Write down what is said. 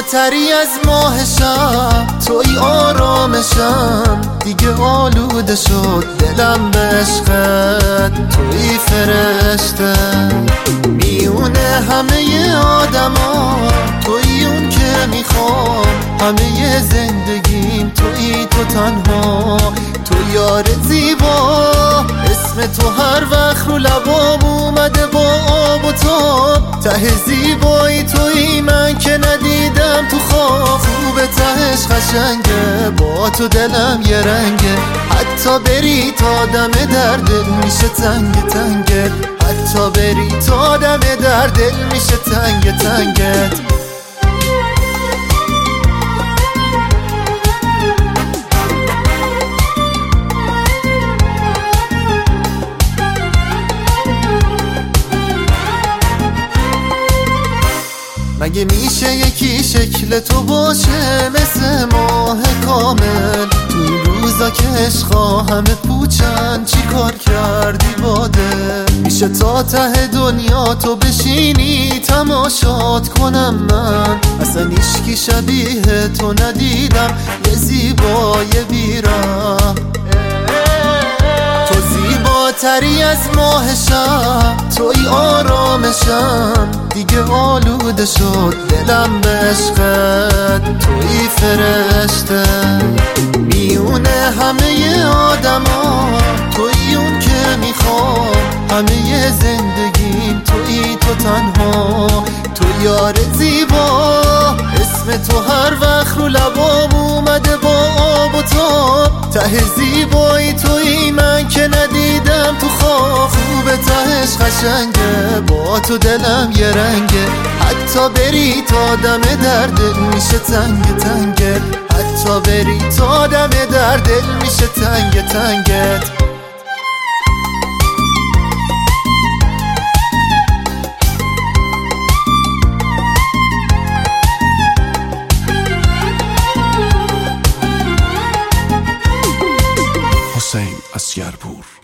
زیباتری از ماه شب، توی آرامشم، دیگه آلوده شد دلم به عشقت. توی فرشته میونه همه آدما، توی اون که میخوام همه زندگیم، توی تو تنها، تو یار زیبا. اسم تو هر وقت رو لبام اومده با آب و تاب، ته زیبایی توی من که ندیدم تو خواب. خوبه تهش قشنگه، با تو دلم یه رنگه، حتی بری تا دم در دل میشه تنگ تنگت، حتی بری تا دم در دل میشه تنگ تنگت. مگه میشه یکی شکل تو باشه مثل ماه کامل؟ تو این روزا که عشقا همه پوچن، چی کار کردی با دل؟ میشه تا ته دنیا تو بشینی تماشات کنم من؟ اصلا هیچکی شبیه تو ندیدم، یه زیبای بیرم. تو زیباتری از ماه شب، توی آرامشم، دیگه آلوده شد دلم به عشقت. توی فرشته میونه همه آدما، توی اون که میخوام همه زندگیم، توی تو تنها، تو یار زیبا. اسم تو هر وقت رو لبام اومده با آب و تاب، ته زیبایی توی من که ندیدم تو خواب. خوبه تهش قشنگه، با تو دلم یه رنگه، حتی بری تا دم در دل میشه تنگ تنگت، حتی بری تا دم در دل میشه تنگ تنگت. حسین اسگرپور.